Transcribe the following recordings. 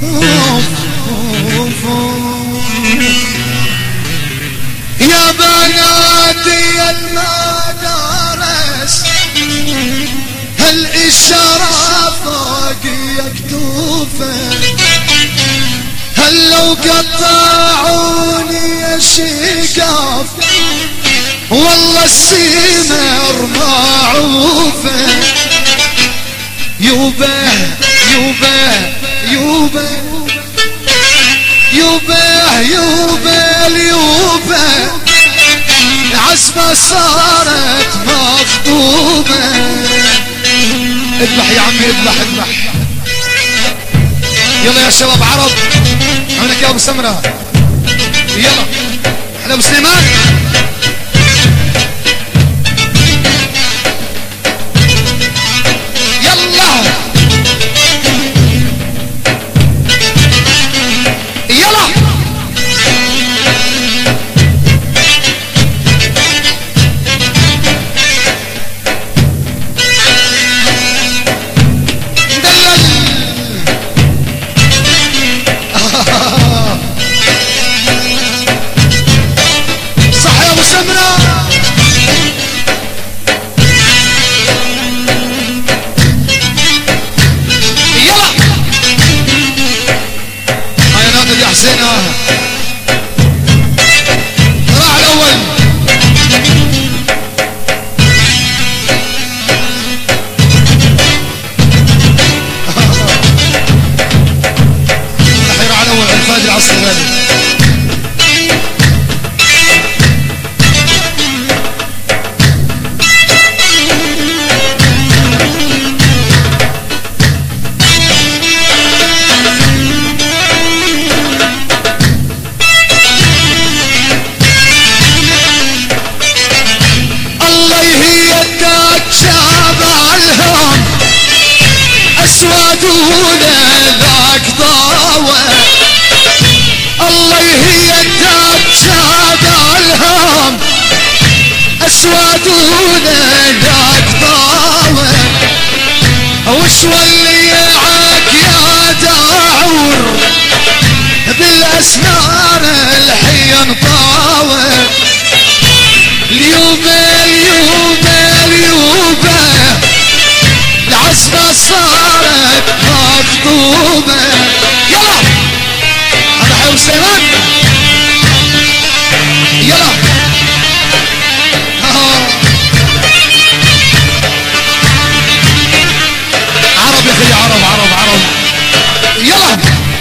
يا بناتي المدارس هل الشرف فوق يكتوفه هل لو قطعوني الشقاف والله السمر معوفه يوبه يوبه يوبه يوبه يوبه اليوبه العزبة صارت مخطوبة. اذبح يا عمي اذبح اذبح. يلا يا شباب عرب عملك يا ابو سمرة يلا احنا ابو سليمان اسودون ذاك ضاوى الله يهيدك شاب الهم اسودون ذاك ضاوى وش وليعك يا داور بالاسنان الحين طاوى اليوم اليوم اليوم العزبة صارت مخطوبة. يلا هذا حي سليمان يلا عرب يا اخي عرب عرب عرب يلا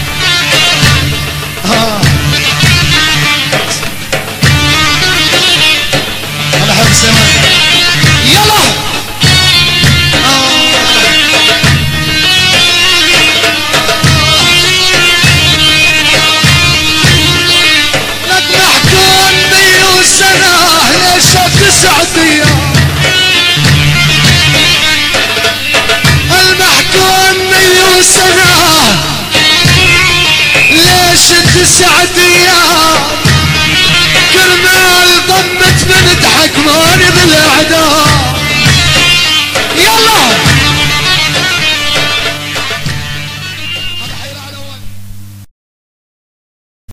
هذا حي سليمان يلا سعدية المحكوم 100 سنة ليش انت سعدية